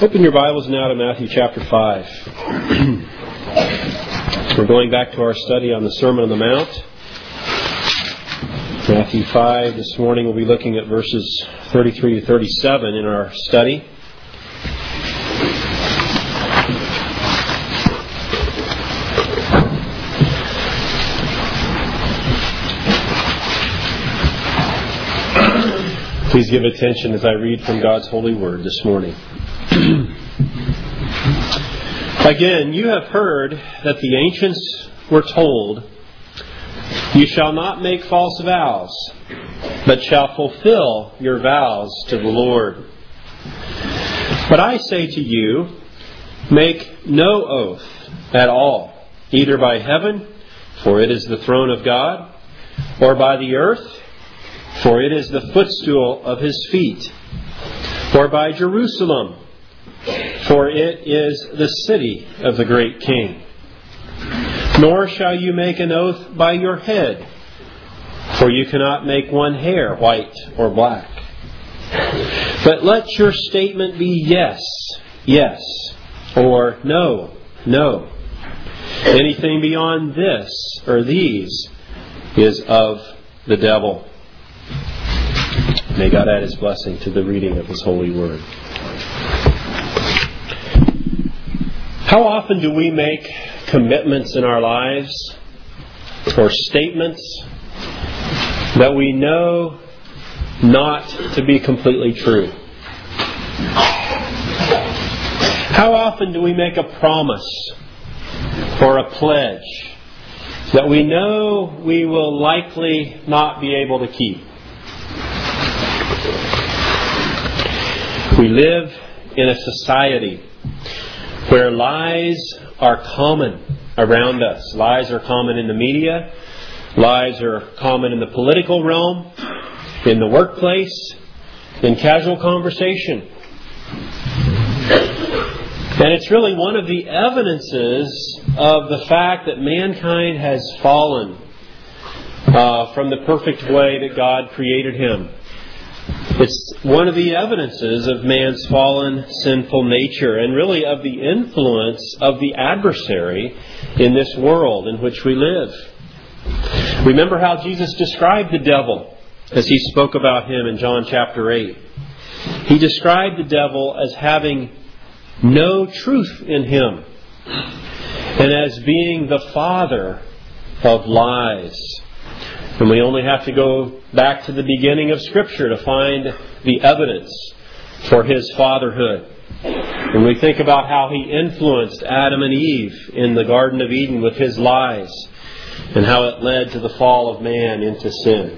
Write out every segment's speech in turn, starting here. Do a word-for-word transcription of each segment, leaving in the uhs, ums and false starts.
Open your Bibles now to Matthew chapter five. We're going back to our study on the Sermon on the Mount. Matthew five, this morning we'll be looking at verses thirty-three to thirty-seven in our study. Please give attention as I read from God's holy word this morning. Again, you have heard that the ancients were told, "You shall not make false vows, but shall fulfill your vows to the Lord." But I say to you, make no oath at all, either by heaven, for it is the throne of God, or by the earth, for it is the footstool of His feet, or by Jerusalem, for it is the city of the great King. Nor shall you make an oath by your head, for you cannot make one hair white or black. But let your statement be yes, yes, or no, no. Anything beyond this or these is of the devil. May God add His blessing to the reading of His holy word. How often do we make commitments in our lives or statements that we know not to be completely true? How often do we make a promise or a pledge that we know we will likely not be able to keep? We live in a society where lies are common around us. Lies are common in the media. Lies are common in the political realm, in the workplace, in casual conversation. And it's really one of the evidences of the fact that mankind has fallen uh, from the perfect way that God created him. It's one of the evidences of man's fallen, sinful nature, and really of the influence of the adversary in this world in which we live. Remember how Jesus described the devil as He spoke about him in John chapter eight. He described the devil as having no truth in him, and as being the father of lies. And we only have to go back to the beginning of Scripture to find the evidence for his fatherhood. When we think about how he influenced Adam and Eve in the Garden of Eden with his lies, and how it led to the fall of man into sin.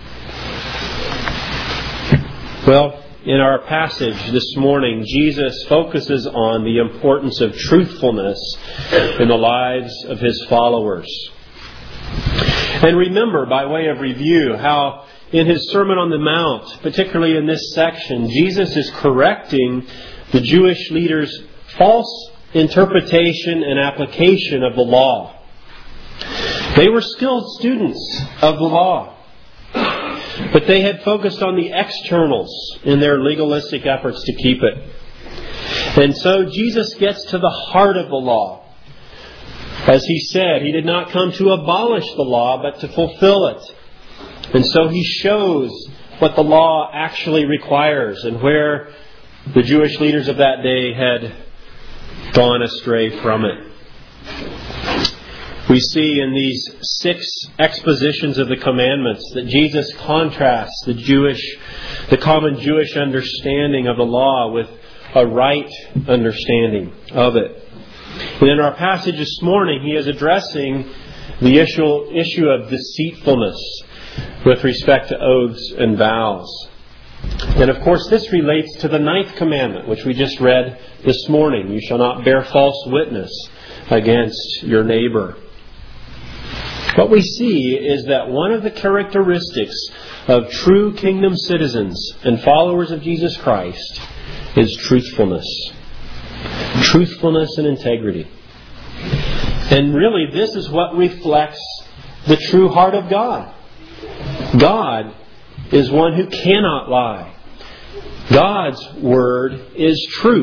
Well, in our passage this morning, Jesus focuses on the importance of truthfulness in the lives of His followers. And remember, by way of review, how in His Sermon on the Mount, particularly in this section, Jesus is correcting the Jewish leaders' false interpretation and application of the law. They were skilled students of the law, but they had focused on the externals in their legalistic efforts to keep it. And so Jesus gets to the heart of the law. As He said, He did not come to abolish the law, but to fulfill it. And so He shows what the law actually requires and where the Jewish leaders of that day had gone astray from it. We see in these six expositions of the commandments that Jesus contrasts the Jewish, the common Jewish understanding of the law with a right understanding of it. And in our passage this morning, He is addressing the issue, issue of deceitfulness with respect to oaths and vows. And of course, this relates to the ninth commandment, which we just read this morning. You shall not bear false witness against your neighbor. What we see is that one of the characteristics of true kingdom citizens and followers of Jesus Christ is truthfulness. Truthfulness and integrity. And really, this is what reflects the true heart of God. God is one who cannot lie. God's word is truth.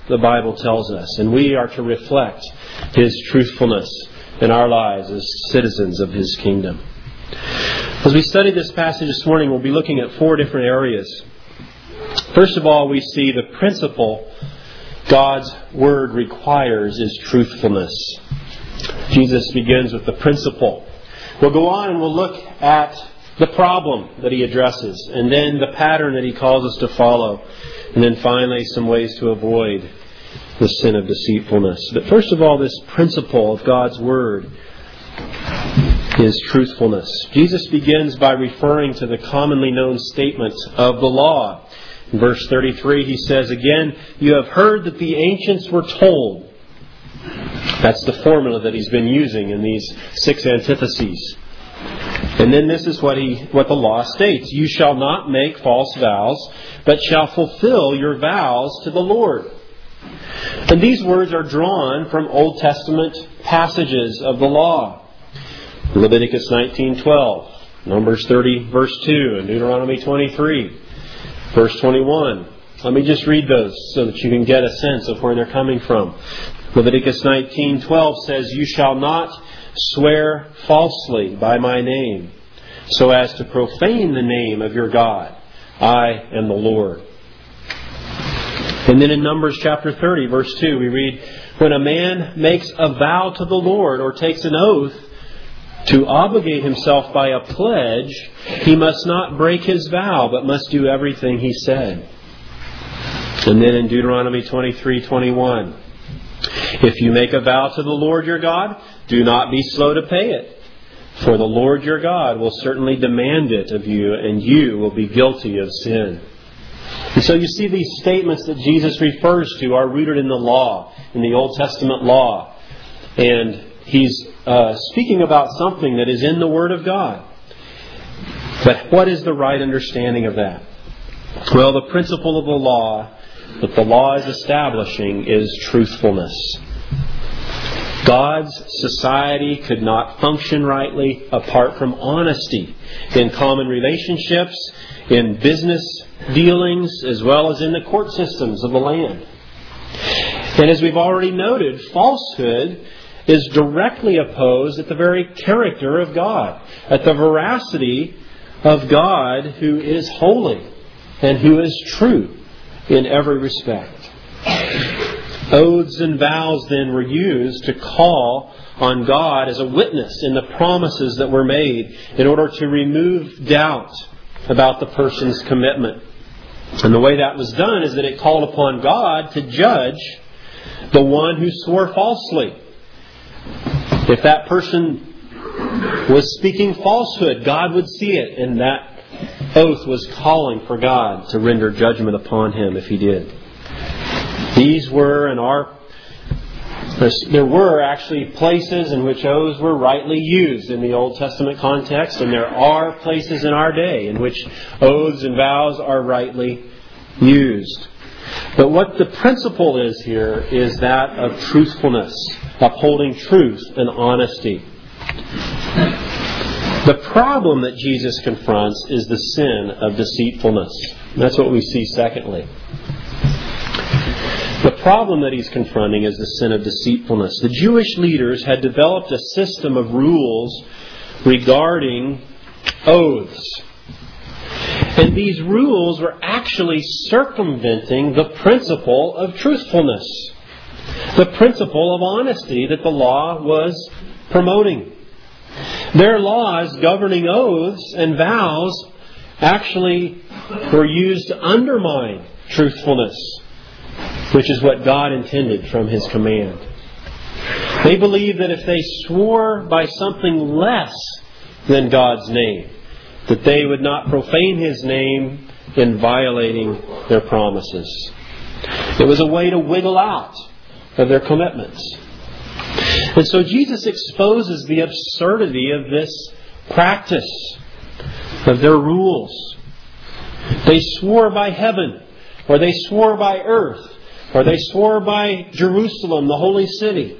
the Bible tells us, and we are to reflect His truthfulness in our lives as citizens of His kingdom. As we study this passage this morning, we'll be looking at four different areas. First of all, we see the principle God's Word requires is truthfulness. Jesus begins with the principle. We'll go on and we'll look at the problem that He addresses, and then the pattern that He calls us to follow, and then finally some ways to avoid the sin of deceitfulness. But first of all, this principle of God's Word is truthfulness. Jesus begins by referring to the commonly known statement of the law. In verse thirty-three, He says, "Again, you have heard that the ancients were told." That's the formula that He's been using in these six antitheses. And then this is what he, what the law states. "You shall not make false vows, but shall fulfill your vows to the Lord." And these words are drawn from Old Testament passages of the law. Leviticus nineteen twelve, Numbers thirty verse two, and Deuteronomy twenty-three verse twenty-one. Let me just read those so that you can get a sense of where they're coming from. Leviticus nineteen twelve says, "You shall not swear falsely by my name, so as to profane the name of your God. I am the Lord." And then in Numbers chapter thirty, verse two, we read, "When a man makes a vow to the Lord or takes an oath to obligate himself by a pledge, he must not break his vow, but must do everything he said." And then in Deuteronomy twenty-three twenty-one, "If you make a vow to the Lord your God, do not be slow to pay it. For the Lord your God will certainly demand it of you, and you will be guilty of sin." And so you see these statements that Jesus refers to are rooted in the law, in the Old Testament law. And He's uh, speaking about something that is in the Word of God. But what is the right understanding of that? Well, the principle of the law that the law is establishing is truthfulness. God's society could not function rightly apart from honesty in common relationships, in business dealings, as well as in the court systems of the land. And as we've already noted, falsehood is directly opposed at the very character of God, at the veracity of God who is holy and who is true in every respect. Oaths and vows then were used to call on God as a witness in the promises that were made in order to remove doubt about the person's commitment. And the way that was done is that it called upon God to judge the one who swore falsely. If that person was speaking falsehood, God would see it, and that oath was calling for God to render judgment upon him if he did. These were and are, there were actually places in which oaths were rightly used in the Old Testament context, and there are places in our day in which oaths and vows are rightly used. But what the principle is here is that of truthfulness, upholding truth and honesty. The problem that Jesus confronts is the sin of deceitfulness. That's what we see secondly. The problem that he's confronting is the sin of deceitfulness. The Jewish leaders had developed a system of rules regarding oaths. And these rules were actually circumventing the principle of truthfulness, the principle of honesty that the law was promoting. Their laws governing oaths and vows actually were used to undermine truthfulness, which is what God intended from His command. They believed that if they swore by something less than God's name, that they would not profane His name in violating their promises. It was a way to wiggle out of their commitments. And so Jesus exposes the absurdity of this practice, of their rules. They swore by heaven, or they swore by earth, or they swore by Jerusalem, the holy city.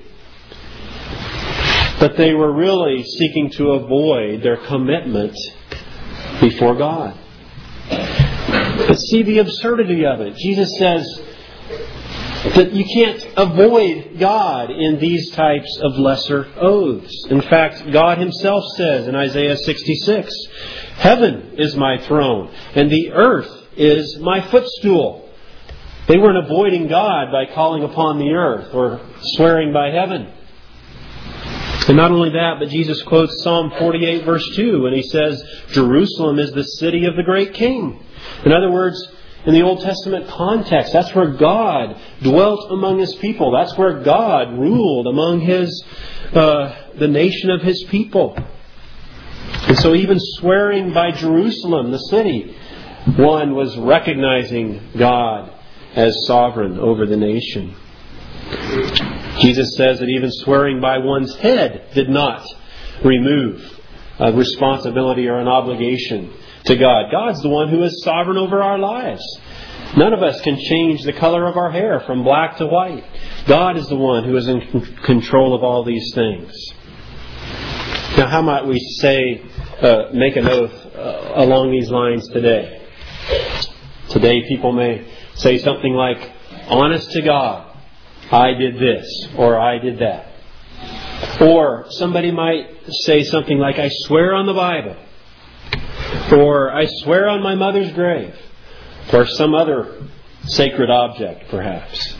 But they were really seeking to avoid their commitment before God. But see the absurdity of it. Jesus says, That you can't avoid God in these types of lesser oaths. In fact, God Himself says in Isaiah sixty-six, "Heaven is my throne, and the earth is my footstool." They weren't avoiding God by calling upon the earth or swearing by heaven. And not only that, but Jesus quotes Psalm forty-eight verse two when He says, "Jerusalem is the city of the great King." In other words, in the Old Testament context, that's where God dwelt among His people. That's where God ruled among His, uh, the nation of His people. And so even swearing by Jerusalem, the city, one was recognizing God as sovereign over the nation. Jesus says that even swearing by one's head did not remove a responsibility or an obligation to God. God's the one who is sovereign over our lives. None of us can change the color of our hair from black to white. God is the one who is in control of all these things. Now, how might we say, uh, make an oath uh, along these lines today? Today people may say something like, "Honest to God, I did this," or "I did that." Or somebody might say something like, "I swear on the Bible," or "I swear on my mother's grave," or some other sacred object, perhaps.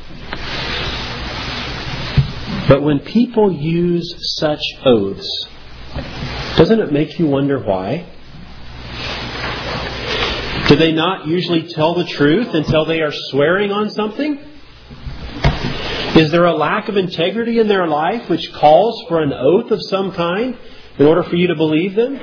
But when people use such oaths, doesn't it make you wonder why? Do they not usually tell the truth until they are swearing on something? Is there a lack of integrity in their life which calls for an oath of some kind in order for you to believe them?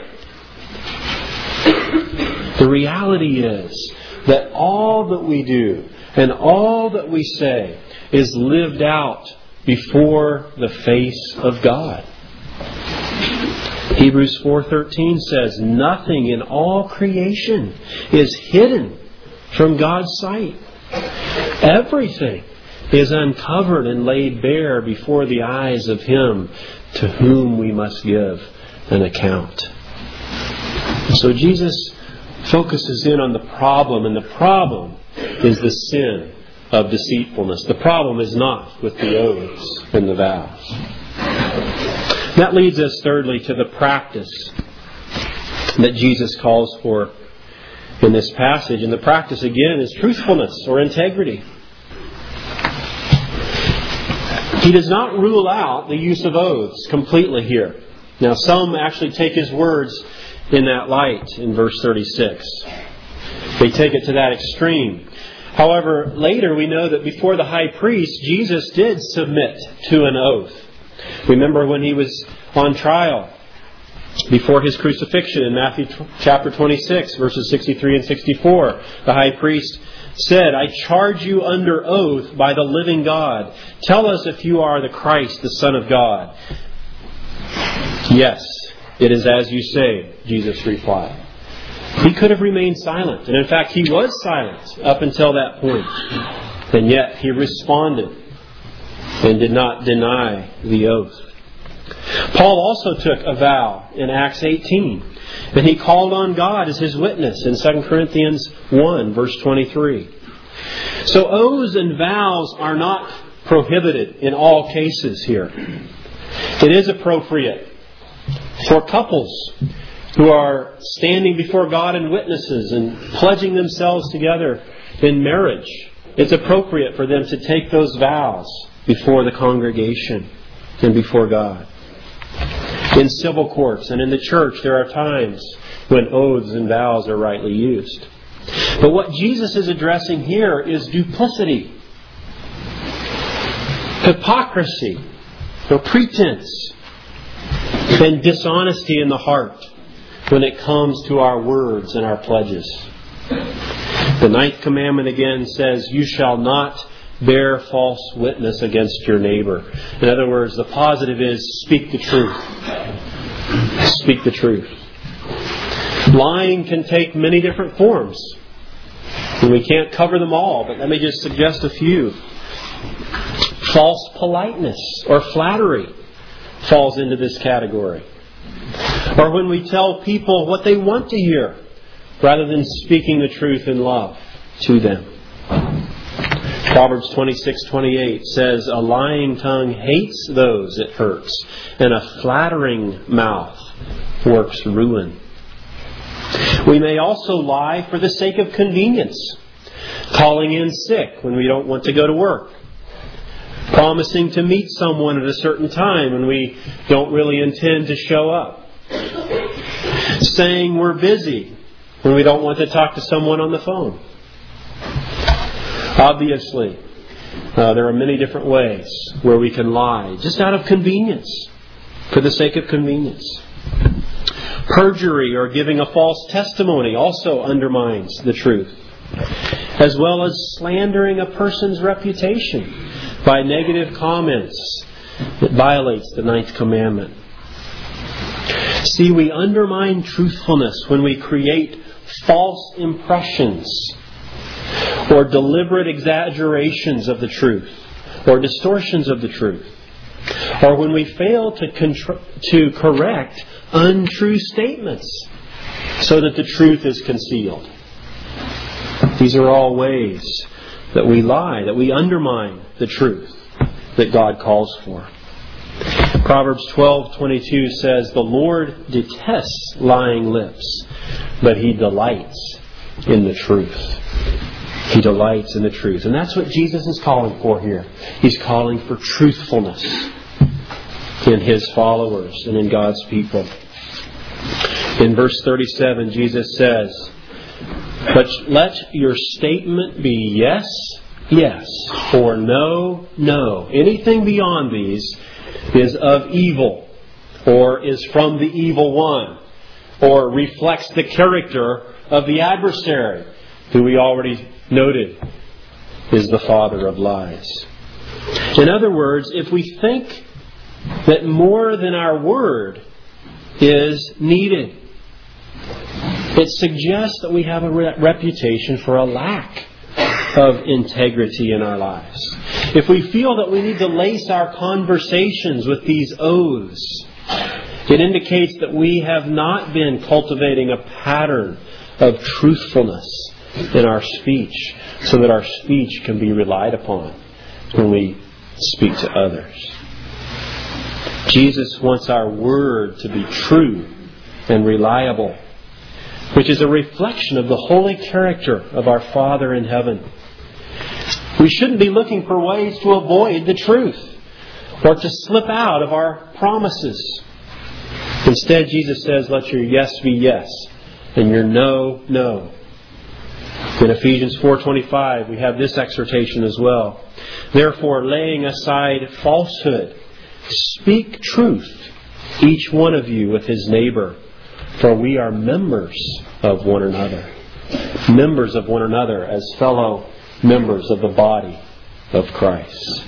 The reality is that all that we do and all that we say is lived out before the face of God. Hebrews four thirteen says, "Nothing in all creation is hidden from God's sight. Everything is uncovered and laid bare before the eyes of Him to whom we must give an account." So Jesus focuses in on the problem, and the problem is the sin of deceitfulness. The problem is not with the oaths and the vows. That leads us thirdly to the practice that Jesus calls for in this passage. And the practice again is truthfulness or integrity. He does not rule out the use of oaths completely here. Now, some actually take His words in that light in verse thirty-six. They take it to that extreme. However, later we know that before the high priest, Jesus did submit to an oath. Remember when He was on trial before His crucifixion in Matthew chapter twenty-six, verses sixty-three and sixty-four. The high priest said, "I charge you under oath by the living God. Tell us if you are the Christ, the Son of God." "Yes, it is as you say," Jesus replied. He could have remained silent. And in fact, He was silent up until that point. And yet He responded and did not deny the oath. Paul also took a vow in Acts eighteen. And he called on God as his witness in Second Corinthians one, verse twenty-three. So oaths and vows are not prohibited in all cases here. It is appropriate for couples who are standing before God and witnesses and pledging themselves together in marriage. It's appropriate for them to take those vows before the congregation and before God. In civil courts and in the church, there are times when oaths and vows are rightly used. But what Jesus is addressing here is duplicity, hypocrisy, or pretense, and dishonesty in the heart when it comes to our words and our pledges. The ninth commandment again says, "You shall not bear false witness against your neighbor." In other words, the positive is speak the truth. Speak the truth. Lying can take many different forms. And we can't cover them all, but let me just suggest a few. False politeness or flattery falls into this category. Or when we tell people what they want to hear, rather than speaking the truth in love to them. Proverbs twenty-six twenty-eight says, "A lying tongue hates those it hurts, and a flattering mouth works ruin." We may also lie for the sake of convenience, calling in sick when we don't want to go to work, promising to meet someone at a certain time when we don't really intend to show up, saying we're busy when we don't want to talk to someone on the phone. Obviously, uh, there are many different ways where we can lie, just out of convenience, for the sake of convenience. Perjury or giving a false testimony also undermines the truth, as well as slandering a person's reputation by negative comments that violates the ninth commandment. See, we undermine truthfulness when we create false impressions or deliberate exaggerations of the truth or distortions of the truth, or when we fail to, contr- to correct untrue statements so that the truth is concealed. These are all ways that we lie, that we undermine the truth that God calls for. Proverbs twelve twenty-two says, "The Lord detests lying lips, but He delights in the truth." He delights in the truth. And that's what Jesus is calling for here. He's calling for truthfulness in His followers and in God's people. In verse thirty-seven, Jesus says, "But let your statement be yes, yes, or no, no. Anything beyond these is of evil, or is from the evil one, or reflects the character of the adversary, who we already noted is the father of lies." In other words, if we think that more than our word is needed, it suggests that we have a re- reputation for a lack of integrity in our lives. If we feel that we need to lace our conversations with these oaths, it indicates that we have not been cultivating a pattern of truthfulness in our speech, so that our speech can be relied upon when we speak to others. Jesus wants our word to be true and reliable, which is a reflection of the holy character of our Father in heaven. We shouldn't be looking for ways to avoid the truth or to slip out of our promises. Instead, Jesus says, let your yes be yes and your no, no. In Ephesians four twenty-five, we have this exhortation as well. "Therefore, laying aside falsehood, speak truth, each one of you with his neighbor, for we are members of one another." Members of one another as fellow members of the body of Christ.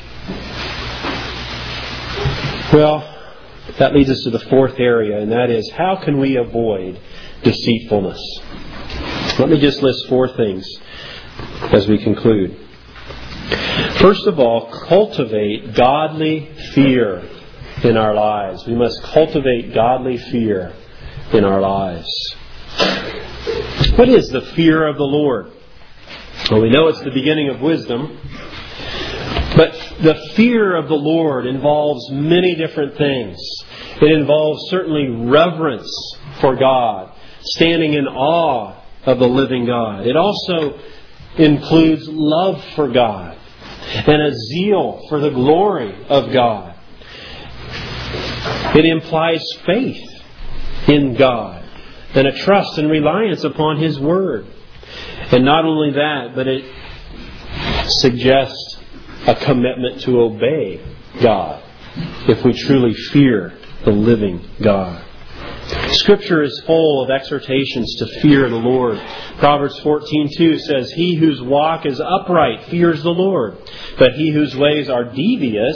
Well, that leads us to the fourth area, and that is, how can we avoid deceitfulness? Let me just list four things as we conclude. First of all, cultivate godly fear in our lives. We must cultivate godly fear in our lives. What is the fear of the Lord? Well, we know it's the beginning of wisdom. But the fear of the Lord involves many different things. It involves certainly reverence for God, standing in awe of the living God. It also includes love for God and a zeal for the glory of God. It implies faith in God and a trust and reliance upon His Word. And not only that, but it suggests a commitment to obey God if we truly fear the living God. Scripture is full of exhortations to fear the Lord. Proverbs fourteen two says, "He whose walk is upright fears the Lord, but he whose ways are devious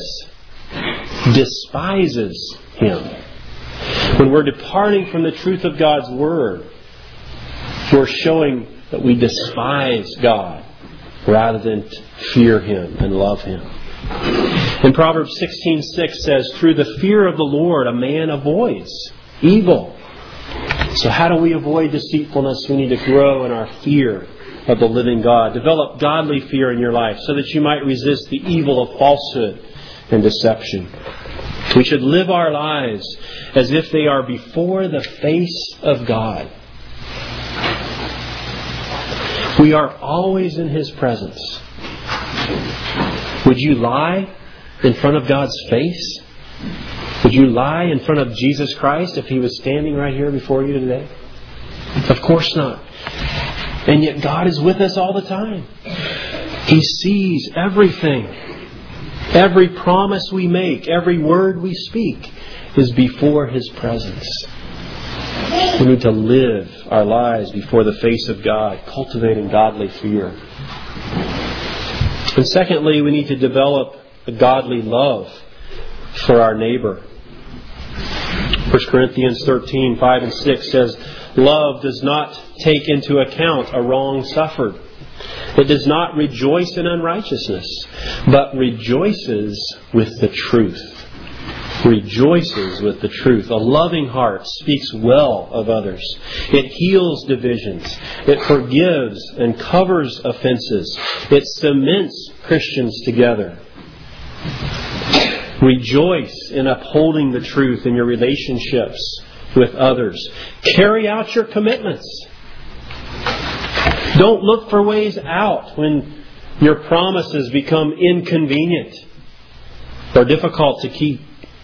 despises Him." When we're departing from the truth of God's Word, we're showing that we despise God rather than fear Him and love Him. And Proverbs sixteen six says, "Through the fear of the Lord a man avoids evil." So how do we avoid deceitfulness? We need to grow in our fear of the living God. Develop godly fear in your life so that you might resist the evil of falsehood and deception. We should live our lives as if they are before the face of God. We are always in His presence. Would you lie in front of God's face? Would you lie in front of Jesus Christ if He was standing right here before you today? Of course not. And yet God is with us all the time. He sees everything. Every promise we make, every word we speak is before His presence. We need to live our lives before the face of God, cultivating godly fear. And secondly, we need to develop a godly love for our neighbor. First Corinthians thirteen, five and six says, "Love does not take into account a wrong suffered. It does not rejoice in unrighteousness, but rejoices with the truth." Rejoices with the truth. A loving heart speaks well of others. It heals divisions. It forgives and covers offenses. It cements Christians together. Rejoice in upholding the truth in your relationships with others. Carry out your commitments. Don't look for ways out when your promises become inconvenient or difficult to keep.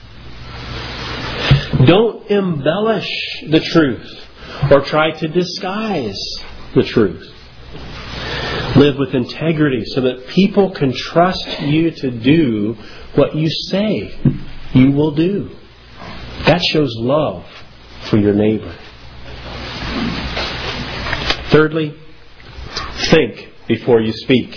Don't embellish the truth or try to disguise the truth. Live with integrity so that people can trust you to do what you say you will do. That shows love for your neighbor. Thirdly, think before you speak.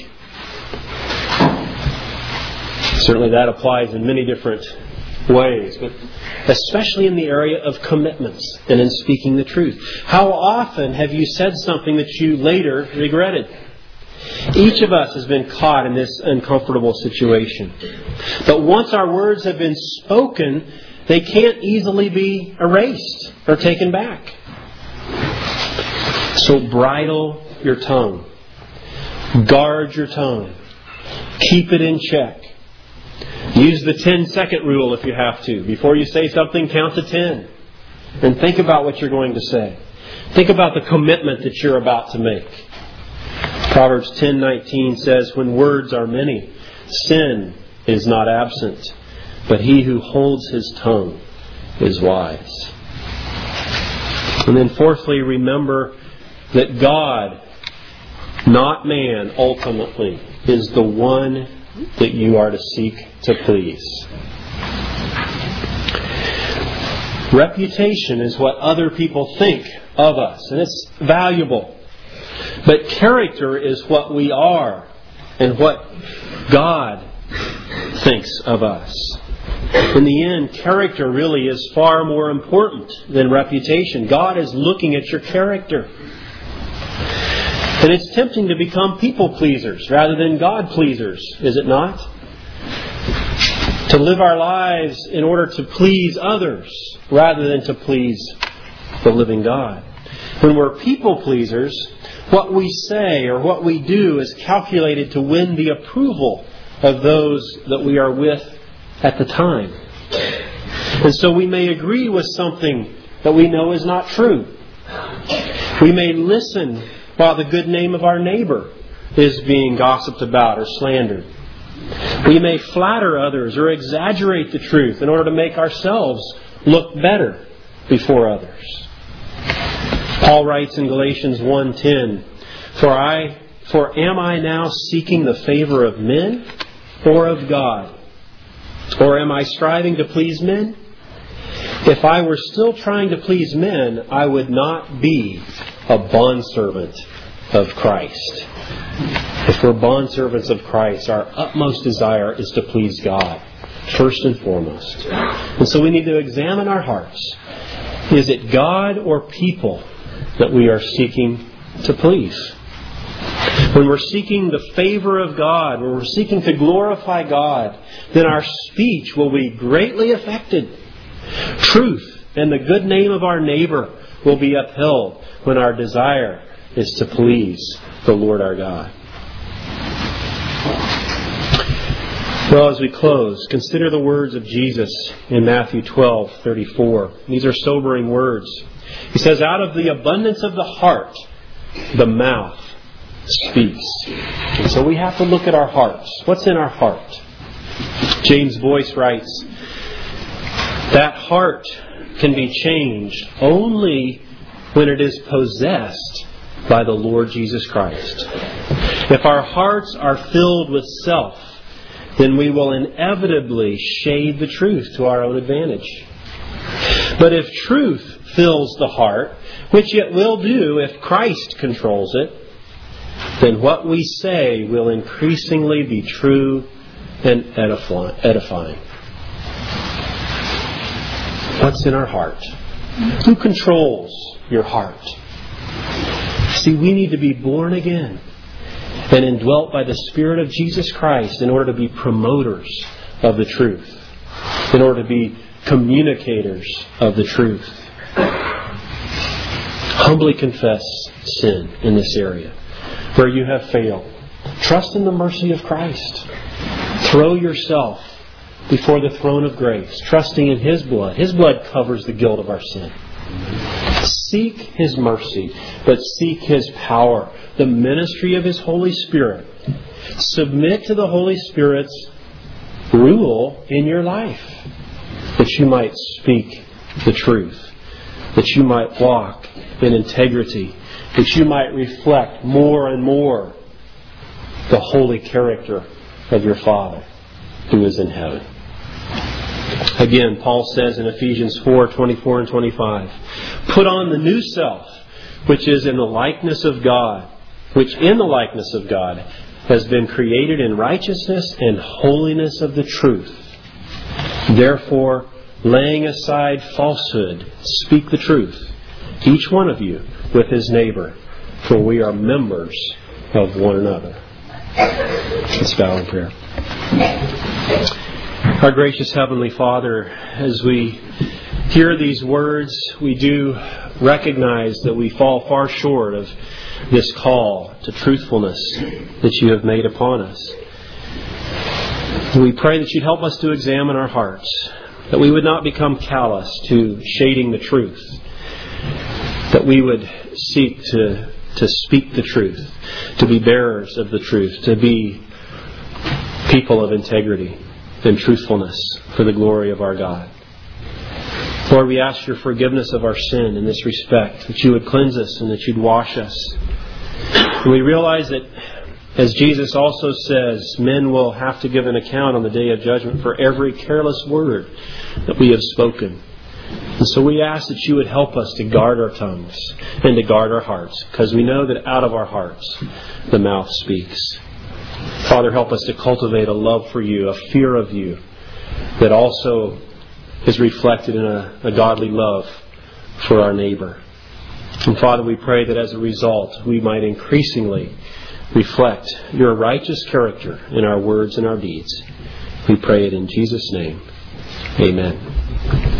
Certainly that applies in many different ways, but especially in the area of commitments and in speaking the truth. How often have you said something that you later regretted? Each of us has been caught in this uncomfortable situation. But once our words have been spoken, they can't easily be erased or taken back. So bridle your tongue. Guard your tongue. Keep it in check. Use the ten-second rule if you have to. Before you say something, count to ten. And think about what you're going to say. Think about the commitment that you're about to make. Proverbs ten nineteen says, "When words are many, sin is not absent, but he who holds his tongue is wise." And then fourthly, remember that God, not man, ultimately, is the one that you are to seek to please. Reputation is what other people think of us, and it's valuable. But character is what we are and what God thinks of us. In the end, character really is far more important than reputation. God is looking at your character. And it's tempting to become people pleasers rather than God pleasers, is it not? To live our lives in order to please others rather than to please the living God. When we're people pleasers, what we say or what we do is calculated to win the approval of those that we are with at the time. And so we may agree with something that we know is not true. We may listen while the good name of our neighbor is being gossiped about or slandered. We may flatter others or exaggerate the truth in order to make ourselves look better before others. Paul writes in Galatians one ten, For I, for am I now seeking the favor of men or of God? Or am I striving to please men? If I were still trying to please men, I would not be a bondservant of Christ. If we're bondservants of Christ, our utmost desire is to please God, first and foremost. And so we need to examine our hearts. Is it God or people that we are seeking to please? When we're seeking the favor of God, when we're seeking to glorify God, then our speech will be greatly affected. Truth and the good name of our neighbor will be upheld when our desire is to please the Lord our God. Well, as we close, consider the words of Jesus in Matthew twelve thirty-four. These are sobering words. He says, out of the abundance of the heart, the mouth speaks. And so we have to look at our hearts. What's in our heart? James Boyce writes, that heart can be changed only when it is possessed by the Lord Jesus Christ. If our hearts are filled with self, then we will inevitably shade the truth to our own advantage. But if truth fills the heart, which it will do if Christ controls it, then what we say will increasingly be true and edifying. What's in our heart? Who controls your heart? See, we need to be born again and indwelt by the Spirit of Jesus Christ in order to be promoters of the truth, in order to be communicators of the truth. Humbly confess sin in this area where you have failed. Trust in the mercy of Christ. Throw yourself before the throne of grace, trusting in His blood. His blood covers the guilt of our sin. Seek His mercy, but seek His power, the ministry of His Holy Spirit. Submit to the Holy Spirit's rule in your life, that you might speak the truth, that you might walk in integrity, that you might reflect more and more the holy character of your Father who is in heaven. Again, Paul says in Ephesians four twenty-four and twenty-five, put on the new self, which is in the likeness of God, which in the likeness of God has been created in righteousness and holiness of the truth. Therefore, laying aside falsehood, speak the truth, each one of you with his neighbor, for we are members of one another. Let's bow in prayer. Our gracious Heavenly Father, as we hear these words, we do recognize that we fall far short of this call to truthfulness that you have made upon us. We pray that you'd help us to examine our hearts, that we would not become callous to shading the truth, that we would seek to, to speak the truth, to be bearers of the truth, to be people of integrity and truthfulness for the glory of our God. Lord, we ask your forgiveness of our sin in this respect, that you would cleanse us and that you'd wash us. And we realize that, as Jesus also says, men will have to give an account on the day of judgment for every careless word that we have spoken. And so we ask that you would help us to guard our tongues and to guard our hearts, because we know that out of our hearts the mouth speaks. Father, help us to cultivate a love for you, a fear of you, that also is reflected in a, a godly love for our neighbor. And Father, we pray that as a result, we might increasingly reflect your righteous character in our words and our deeds. We pray it in Jesus' name. Amen.